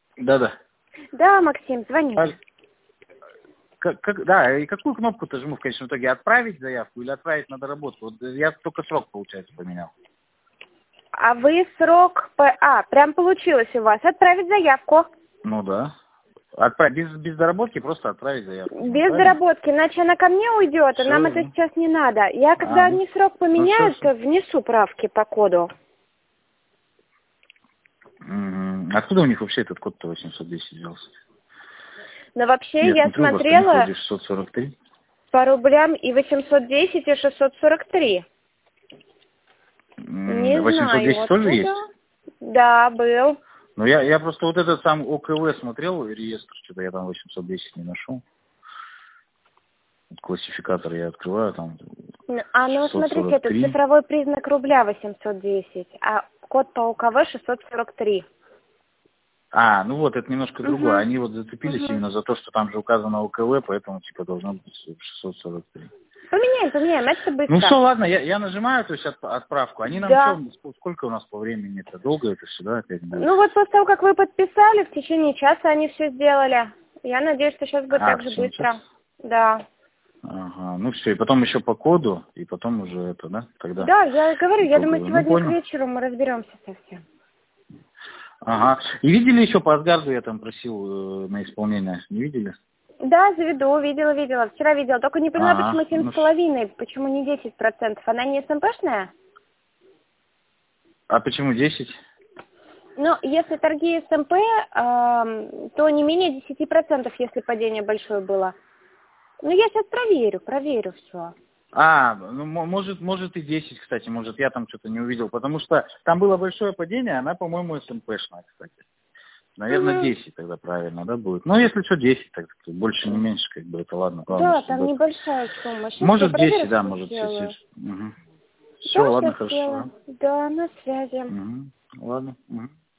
Да-да. Да, Максим, звоните. Да, и какую кнопку-то жму в конечном итоге? Отправить заявку или отправить на доработку? Вот я только срок, получается, поменял. А вы срок... прям получилось у вас. Отправить заявку. Ну да. Без доработки просто отправить заявку. Без доработки, иначе она ко мне уйдет, а Все, нам это сейчас не надо. Я, когда они срок поменяют, все. внесу правки по коду. Откуда у них вообще этот код-то 810 взялся? Но вообще Я я смотрю, у вас тариф смотрела вроде 643. по рублям и 810, и 643. Не 810 знаю, тоже откуда. есть? Да, был. Ну, я просто вот этот сам ОКВ смотрел, реестр, что-то я там 810 не нашел. Вот классификатор я открываю, там Ну смотрите, это 643. цифровой признак рубля 810, а код по УКВ 643. Ну вот, это немножко другое. Они вот зацепились именно за то, что там же указано ОКВ, поэтому типа должно быть 643. Поменяем, это быстро. Ну все, ладно, я нажимаю, то есть отправку. Они нам что, сколько у нас по времени? Это долго это все, да, опять будет? Ну вот после того, как вы подписали, в течение часа они все сделали. Я надеюсь, что сейчас будет так же быстро. Час? Да. Ага, ну все, и потом еще по коду, и потом уже это, да, тогда? Да, я говорю, я думаю, Итоговый. сегодня к Понял. вечеру мы разберемся со всем. Ага. И видели еще по Асгарду, я там просил на исполнение, не видели? Да, заведу, видела. Вчера видела. Только не поняла, почему 7,5, почему не 10%. Она не СМПшная? А почему 10? Ну, если торги СМП, то не менее 10%, если падение большое было. Ну, я сейчас проверю все. Ну, может и 10, кстати, может я там что-то не увидел, потому что там было большое падение, она, по-моему, СМПшная, кстати. Наверное, 10 тогда правильно, да, будет? Ну, если что, 10, так больше, не меньше, как бы, это ладно. Да, там небольшая сумма. Сейчас может 10, да, может 10. Все, ладно, хорошо. Да, на связи. Ладно.